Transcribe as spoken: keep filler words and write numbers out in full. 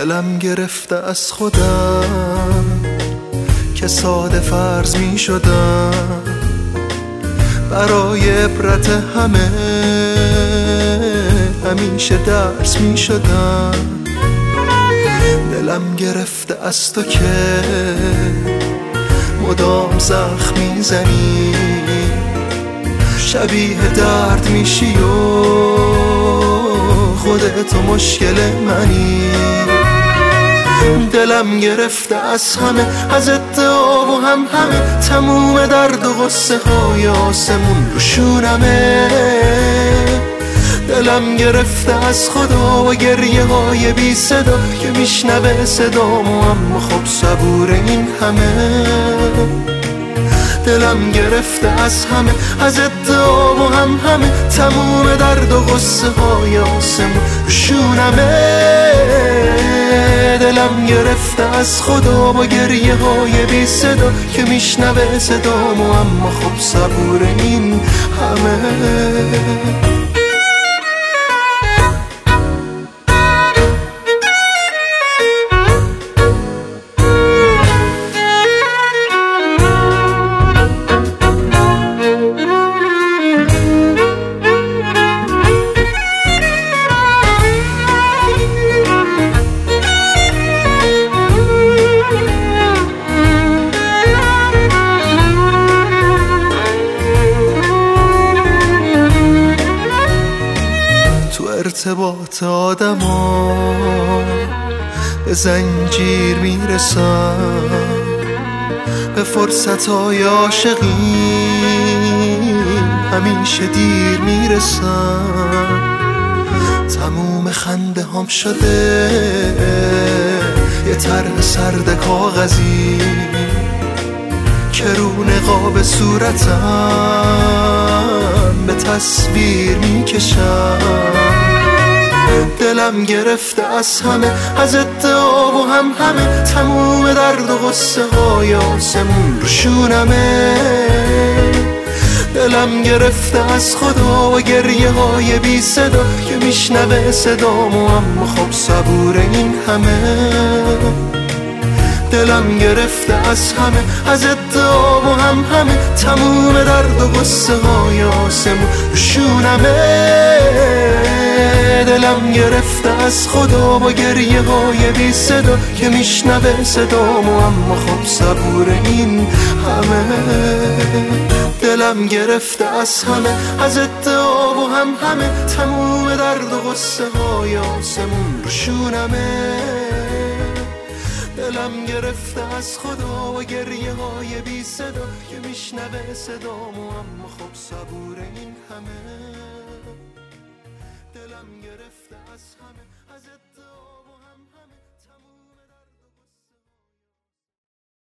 دلم گرفته از خودم که ساده فرض می شدم، برای عبرت همه همیشه درس می شدم. دلم گرفته از تو که مدام زخم می زنی، شبیه درد میشی و خودتو مشکل منی. دلم گرفته از همه، از ادعا و هم همه، تموم درد و غصه های آسمون رو شونمه. دلم گرفته از خدا و گریه های بی صدا که میشنوه صدامو، اما خب صبور این همه. دلم گرفته از همه، از ادعا و هم همه، تموم درد و غصه های آسمون رو شونمه. دلم گرفته از خدا با گریه های بی صدا که میشنوه صدامو، اما خب صبور این همه. ارتباط آدم ها به زنجیر میرسن، به فرصت های عاشقی همیشه دیر میرسن. تموم خنده هم شده یه طرح سرد کاغذی که رو نقاب صورتم به تصویر میکشن. دلم گرفته از همه، از ادعا و هم همه، تموم درد و غصه های آسمون رو شونمه. دلم گرفته از خدا و گریه های بی صدا که میشنوه صدامو، اما خب صبور این همه. دلم گرفته از همه، از ادعا و هم همه، تموم درد و غصه های آسمون رو شونمه. دلم گرفته از خدا با گریه های بی صدا که میشنوه صدامو، اما خب صبور این همه. دلم گرفته از همه، از ادعا و هم همه، تموم درد و غصه های آسمون رو شونمه. دلم گرفته از خدا و گریه های بی صدا که میشنوه صدامو، اما خب صبور این همه.